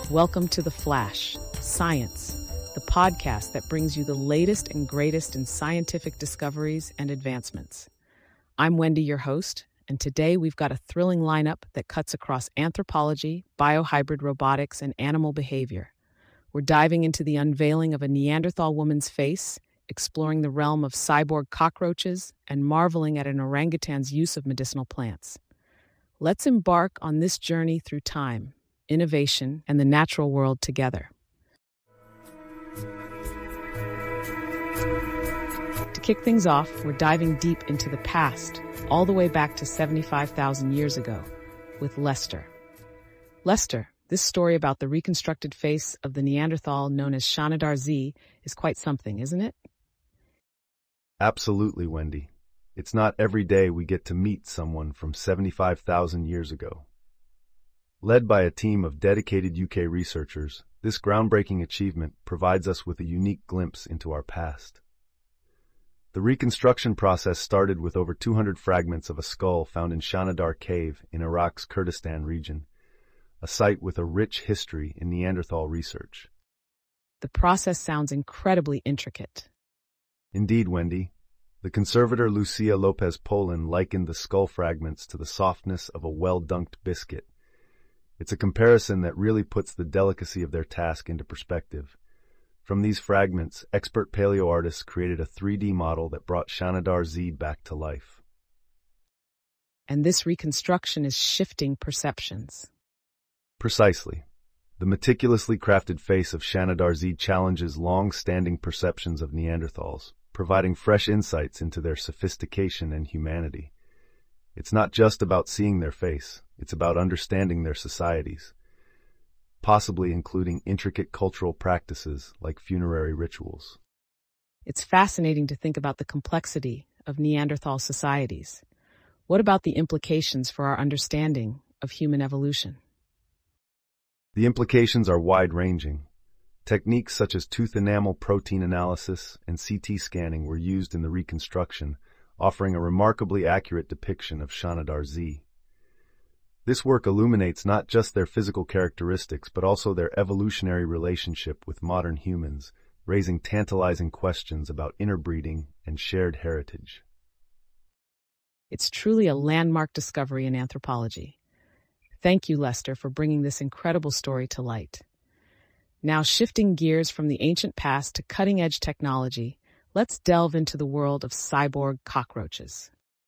Welcome to The Flash, Science, the podcast that brings you the latest and greatest in scientific discoveries and advancements. I'm Wendy, your host, and today we've got a thrilling lineup that cuts across anthropology, biohybrid robotics, and animal behavior. We're diving into the unveiling of a Neanderthal woman's face, exploring the realm of cyborg cockroaches, and marveling at an orangutan's use of medicinal plants. Let's embark on this journey through time, innovation, and the natural world together. To kick things off, we're diving deep into the past, all the way back to 75,000 years ago, with Lester. Lester, this story about the reconstructed face of the Neanderthal known as Shanidar Z is quite something, isn't it? Absolutely, Wendy. It's not every day we get to meet someone from 75,000 years ago. Led by a team of dedicated UK researchers, this groundbreaking achievement provides us with a unique glimpse into our past. The reconstruction process started with over 200 fragments of a skull found in Shanidar Cave in Iraq's Kurdistan region, a site with a rich history in Neanderthal research. The process sounds incredibly intricate. Indeed, Wendy. The conservator Lucia Lopez Polin likened the skull fragments to the softness of a well-dunked biscuit. It's a comparison that really puts the delicacy of their task into perspective. From these fragments, expert paleoartists created a 3D model that brought Shanidar Z back to life. And this reconstruction is shifting perceptions. Precisely. The meticulously crafted face of Shanidar Z challenges long-standing perceptions of Neanderthals, providing fresh insights into their sophistication and humanity. It's not just about seeing their face, it's about understanding their societies, possibly including intricate cultural practices like funerary rituals. It's fascinating to think about the complexity of Neanderthal societies. What about the implications for our understanding of human evolution? The implications are wide-ranging. Techniques such as tooth enamel protein analysis and CT scanning were used in the reconstruction, offering a remarkably accurate depiction of Shanidar Z. This work illuminates not just their physical characteristics, but also their evolutionary relationship with modern humans, raising tantalizing questions about interbreeding and shared heritage. It's truly a landmark discovery in anthropology. Thank you, Lester, for bringing this incredible story to light. Now, shifting gears from the ancient past to cutting-edge technology, let's delve into the world of cyborg cockroaches.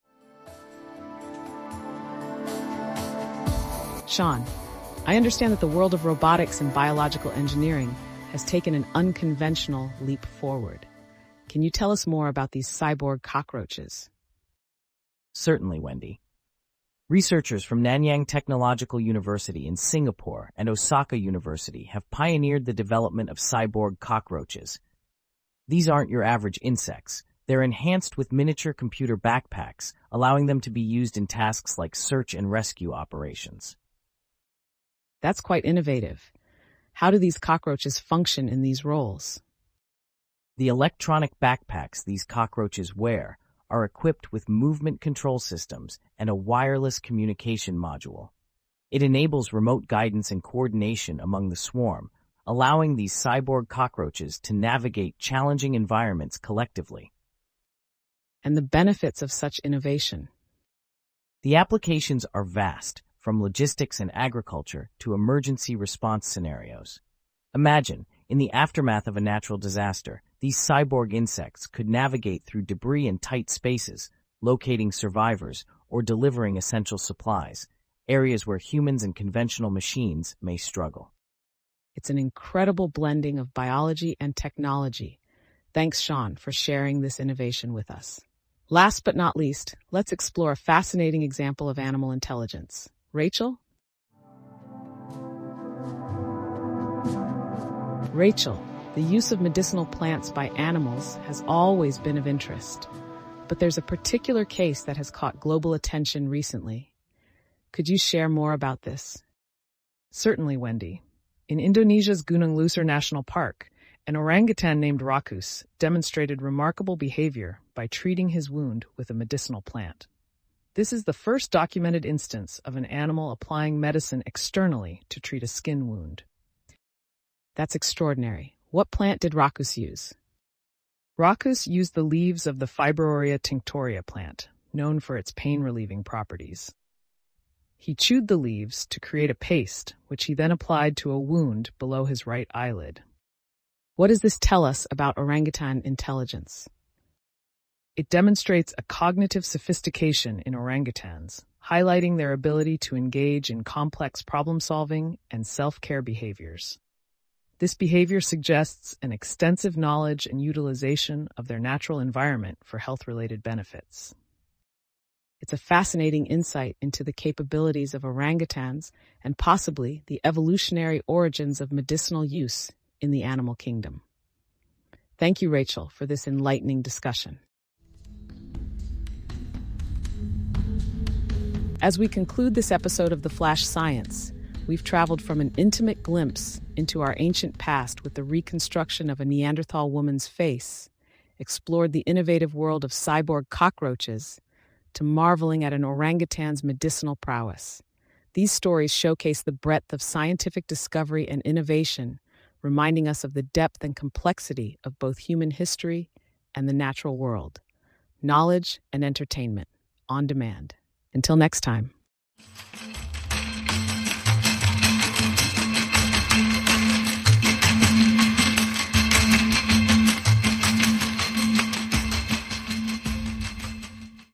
Sean, I understand that the world of robotics and biological engineering has taken an unconventional leap forward. Can you tell us more about these cyborg cockroaches? Certainly, Wendy. Researchers from Nanyang Technological University in Singapore and Osaka University have pioneered the development of cyborg cockroaches. These aren't your average insects. They're enhanced with miniature computer backpacks, allowing them to be used in tasks like search and rescue operations. That's quite innovative. How do these cockroaches function in these roles? The electronic backpacks these cockroaches wear are equipped with movement control systems and a wireless communication module. It enables remote guidance and coordination among the swarm, allowing these cyborg cockroaches to navigate challenging environments collectively. And the benefits of such innovation? The applications are vast, from logistics and agriculture to emergency response scenarios. Imagine, in the aftermath of a natural disaster, these cyborg insects could navigate through debris in tight spaces, locating survivors or delivering essential supplies, areas where humans and conventional machines may struggle. It's an incredible blending of biology and technology. Thanks, Sean, for sharing this innovation with us. Last but not least, let's explore a fascinating example of animal intelligence. Rachel? Rachel, the use of medicinal plants by animals has always been of interest, but there's a particular case that has caught global attention recently. Could you share more about this? Certainly, Wendy. In Indonesia's Gunung Luser National Park, an orangutan named Rakus demonstrated remarkable behavior by treating his wound with a medicinal plant. This is the first documented instance of an animal applying medicine externally to treat a skin wound. That's extraordinary. What plant did Racus use? Racus used the leaves of the Fibroria tinctoria plant, known for its pain-relieving properties. He chewed the leaves to create a paste, which he then applied to a wound below his right eyelid. What does this tell us about orangutan intelligence? It demonstrates a cognitive sophistication in orangutans, highlighting their ability to engage in complex problem-solving and self-care behaviors. This behavior suggests an extensive knowledge and utilization of their natural environment for health-related benefits. It's a fascinating insight into the capabilities of orangutans and possibly the evolutionary origins of medicinal use in the animal kingdom. Thank you, Rachel, for this enlightening discussion. As we conclude this episode of The Flash Science, we've traveled from an intimate glimpse into our ancient past with the reconstruction of a Neanderthal woman's face, explored the innovative world of cyborg cockroaches, to marveling at an orangutan's medicinal prowess. These stories showcase the breadth of scientific discovery and innovation, reminding us of the depth and complexity of both human history and the natural world. Knowledge and entertainment, on demand. Until next time.